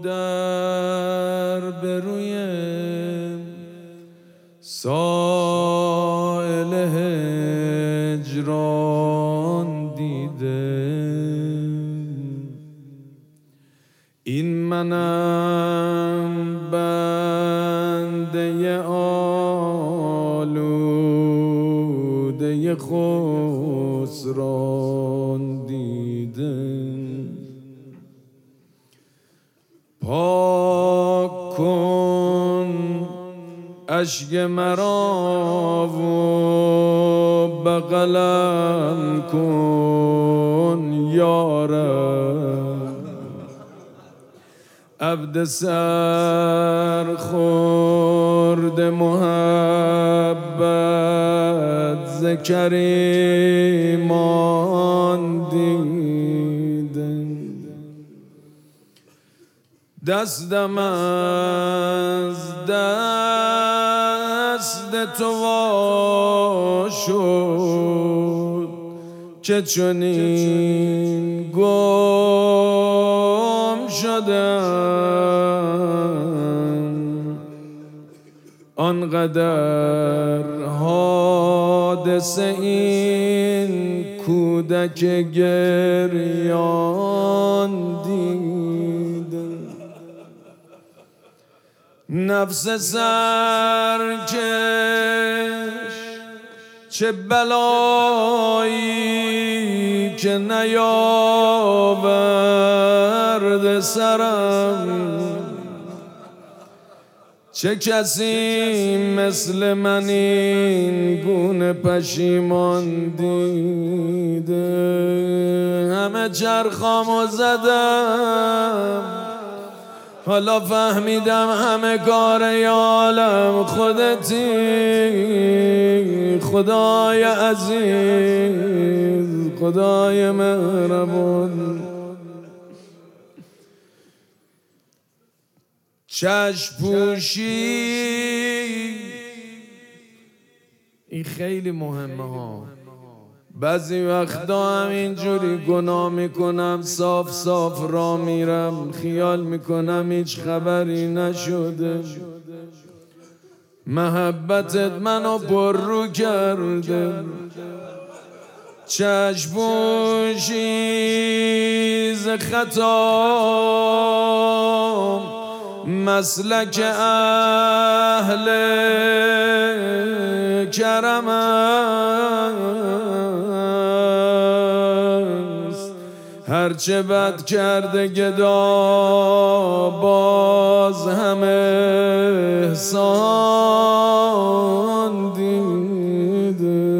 در به روی سائل هجران دیده، این منم بنده آلوده خسران دیده. پاک کن اشک مرا و بغلم کن یا رب، عبد سرخورد محبت ز کریمان دیدم. دستم از دست تو وا شد که چنین گم شدم، آنقدر حادثه این کودک گریان دیدم. نفس سرکش چه بلایی که نیاورد سرم، چه کسی مثل من این گونه پشیمان دیده. همه چرخامو زدم، حالا فهمیدم همه کار عالم خودتی، خدای عزیز، خدای مهربان. چشم پوشی این خیلی مهمه ها. بعضی وقتا هم اینجوری گناه میکنم، صاف صاف را میرم، خیال میکنم هیچ خبری نشده، محبتت منو پر رو کرده. چشم پوشی ز خطا مسلک اهل کرم است، هرچه بد کرده گدا باز همه احسان دیده.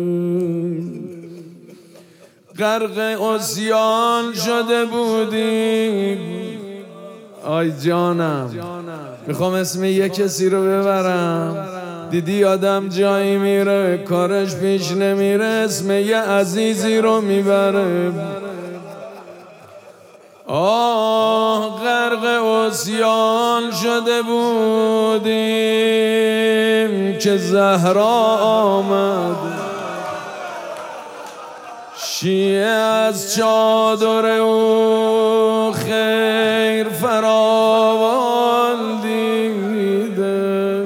غرق عصیان شده بودیم، آی جانم میخوام اسم یه کسی رو ببرم، دیدی آدم جایی میره کارش پیش نمیره اسم یه عزیزی رو میبره. آه غرق عصیان شده بودیم که زهرا آمد، شیعه از چادر او خیر فراوان دیده.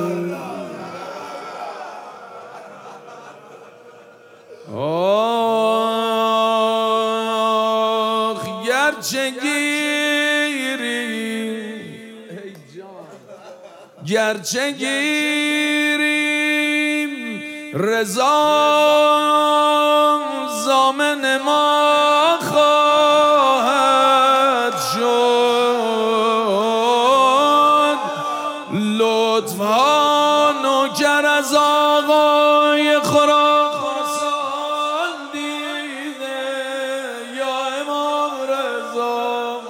آخ گرچه گیریم رضا ضامن ما خواهد شد، لطفا نوکر از آقای خراسان دیده یا امام رضا.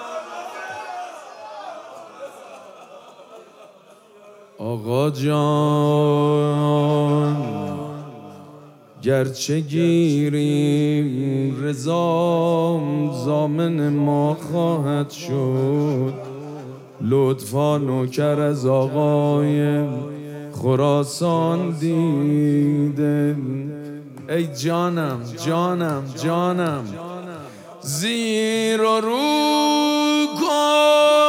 آقا جان گرچه گیریم رضا ضامن ما خواهد شد، لطفا نوکر از آقای خراسان دیده. ای جانم جانم جانم زیر و رو کن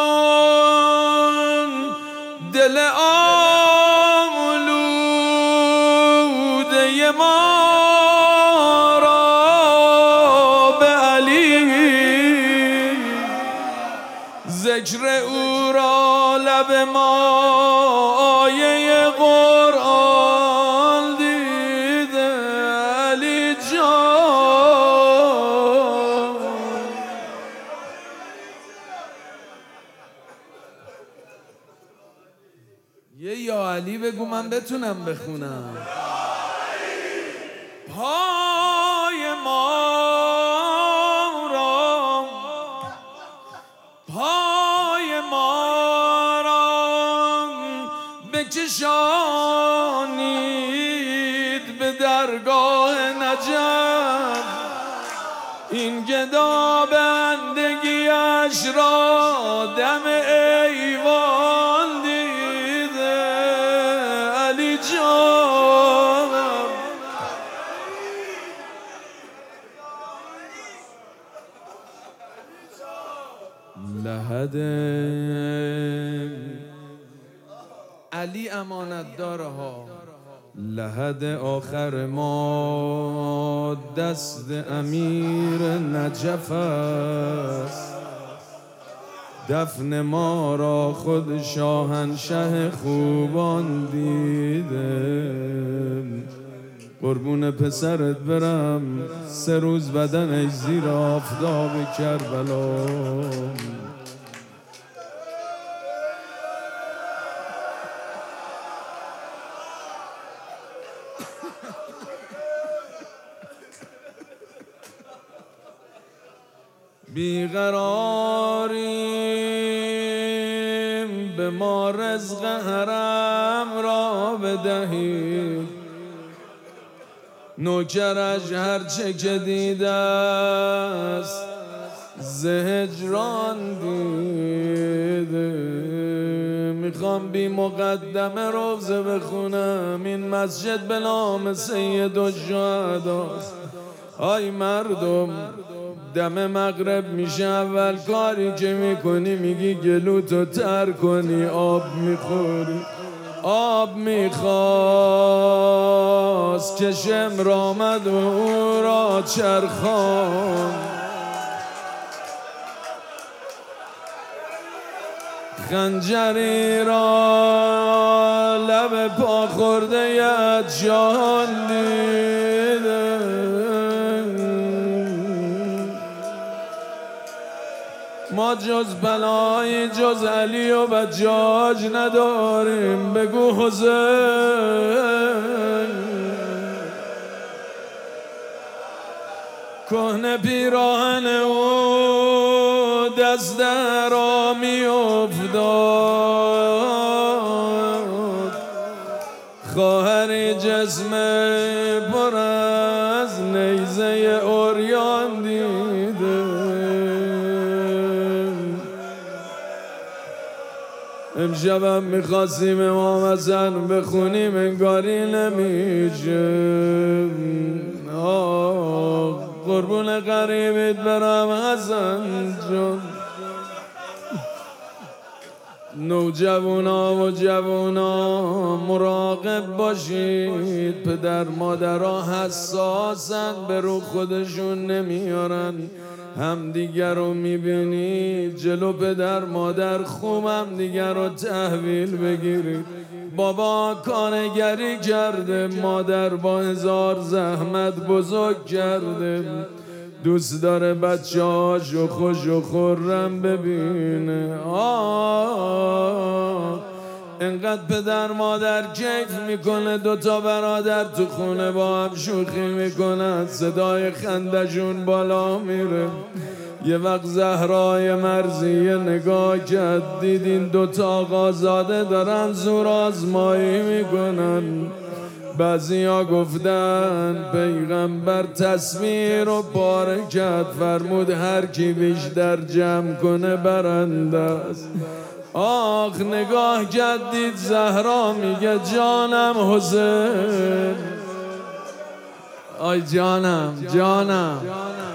ذکر او را لب ما آیه قرآن دیده علی جان. یه یا علی بگو من بتونم بخونم. پای ما بکشانید به درگاه نجف، این گدا بندگیش را دم ایوان دیده علی جانم. لحد علی امانت داره ها، لحد آخر ما دست امیر نجف است، دفن ما را خود شاهنشه خوبان دیده. قربون پسرت برم 3 روز بدنش زیر آفتاب کربلا. بیقراریم به ما رزق حرم را بدهید، نوکرش هرچه که دیده است ز هجران دیده. میخوام بی مقدمه روزه بخونم، این مسجد به نام سید الشهداست. آی مردم دم مغرب میشه اول کاری که میکنی میگی گلوتو تر کنی، آب میخوری. آب میخواست که شمر آمد و او را چرخان، خنجری را لب پا خورده یت جان دیده. ما جز بلایی جز علی و بجاج نداریم، بگو حسین. کهنه پیراهن او دست را می افتاد، خواهری جسم پر از نیزه عریان دیده. امشبم میخواستیم امام حسن بخونیم انگاری نمیشه. قربون غریبت برم حسن جون. نوجوانا و جوانا مراقب باشید، پدر مادرها حساسن به رو خودشون نمیارن. هم دیگر رو میبینید جلو پدر مادر خوب هم دیگر رو تحویل بگیرید. بابا کارگری کرده، مادر با 1000 زحمت بزرگ کرده، دوست داره بچه‌هاشو خوش و خرم ببینه. انقدر پدر مادر کیف میکنه، 2 تا برادر تو خونه با هم شوخی میکنن، صدای خندشون بالا میره. یه وقت زهرای مرزیه نگاه کرد، دیدین 2 تا آقازاده دارن زور آزمایی میکنن. بعضیا گفتن پیغمبر تصویر رو پاره کرد، فرمود هر کی بیشتر جمع کنه برنده است. آخ نگاه کردید زهرا میگه جانم حسین. آی جانم جانم.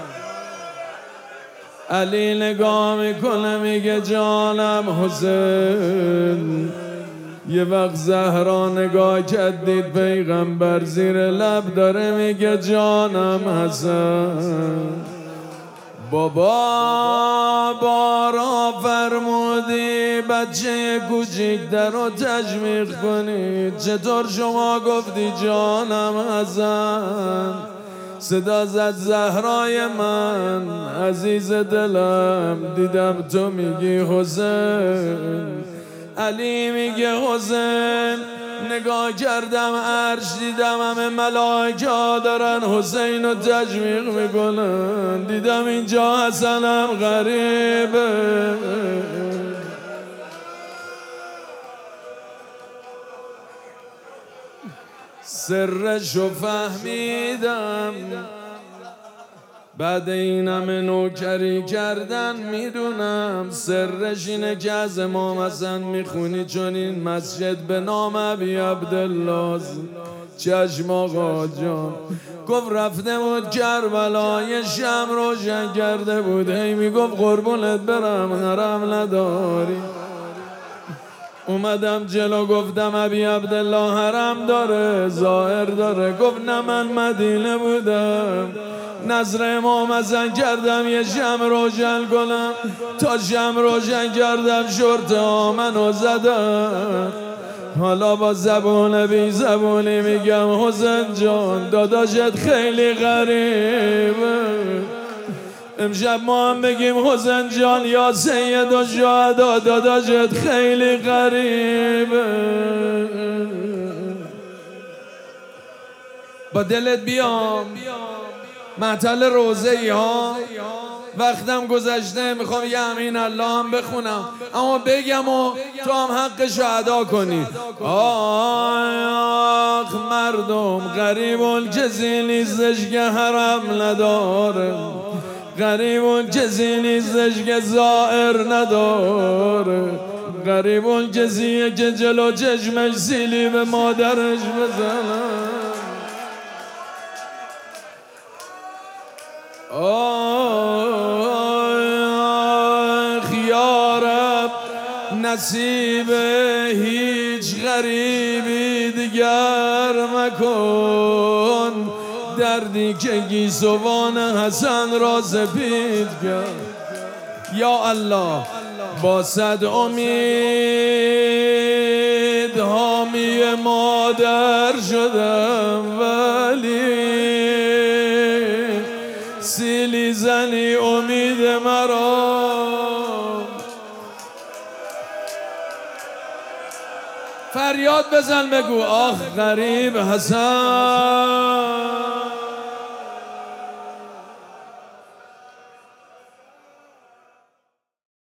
علی نگاه میکنه میگه جانم حسین. یه وقت زهرا نگاه کردید پیغمبر زیر لب داره میگه جانم حسن. بابا بارا فرمود آوردی بچه کوچیک در رو تجمیق کنی. چطور شما گفتی جانم حسن؟ صدا زد زهرای من عزیز دلم، دیدم تو میگی حسین، علی میگه حسین. نگاه کردم عرش دیدم همه ملائکه ها دارن حسین رو تجمیق میکنن. دیدم اینجا حسنم غریبه. سرشو فهمیدم بعد این همه نوکری کردن. میدونم سرش اینه که از امام حسن میخونی، چون این مسجد به نام ابی عبدالله. چشم آقا جان گفت رفته بود کربلا، یه شمع روشن کرده بود، هی میگفت قربونت برم حرم نداری. اومدم جلو گفتم ابی عبدالله حرم داره ظاهر داره؟ گفت نه من مدینه بودم، نظر امام حسن کردم یه شمع روشن کنم. تا شمع روشن کردم شرط آمنو زدم. حالا با زبون بی زبونی میگم حسین جان داداشت خیلی غریبه. امشب ما هم بگیم حسین جان یا سید و شهدا داداشت خیلی غریبه. با دلت بیام معطل روزه ای ها، وقتم گذشته میخوام یه امین الله هم بخونم، اما بگم و تو هم حقشو ادا کنی. آخ مردم غریبون کسی نیستش که حرم نداره، غریبون کسی نیستش که زائر نداره، غریبون کسیه که جلو چشمش سیلی به مادرش بزنه. آخ یا رب نصیب هیچ غریبی دیگر مکن، دردی که گیسوان حسن را سپید کرد. یا الله با صد امید حامی مادر شدم، ولی سیلی زنی امید مرا. فریاد بزن بگو آخ غریب حسن.